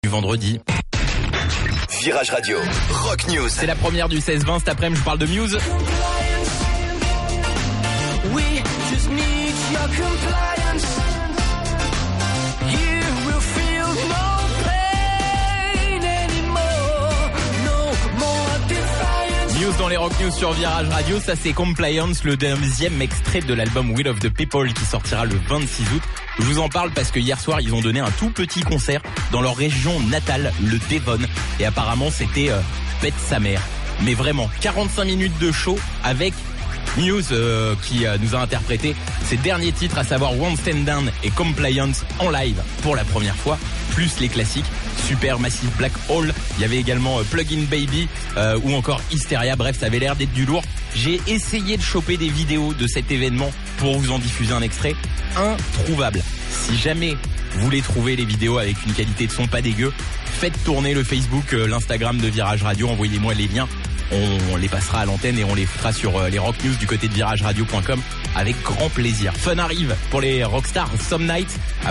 Du vendredi. Virage Radio, Rock News. C'est la première du 16-20. Cet après-midi, je vous parle de Muse. We just need your compliance. You will feel no pain anymore. No more defiance. Muse dans les Rock News sur Virage Radio. Ça, c'est Compliance, le deuxième extrait de l'album Will of the People qui sortira le 26 août. Je vous en parle parce que hier soir, ils ont donné un tout petit concert dans leur région natale, le Devon. Et apparemment, c'était pète sa mère. Mais vraiment, 45 minutes de show avec Muse qui nous a interprété ses derniers titres, à savoir Won't Stand Down et Compliance en live pour la première fois, plus les classiques Super Massive Black Hole. Il y avait également Plug-in Baby ou encore Hysteria. Bref, ça avait l'air d'être du lourd. J'ai essayé de choper des vidéos de cet événement pour vous en diffuser un extrait. Introuvable. Si jamais vous voulez trouver les vidéos avec une qualité de son pas dégueu, faites tourner le Facebook, l'Instagram de Virage Radio, envoyez-moi les liens. On les passera à l'antenne et on les fera sur les Rock News du côté de virageradio.com avec grand plaisir. Fun arrive pour les rockstars Some Nights.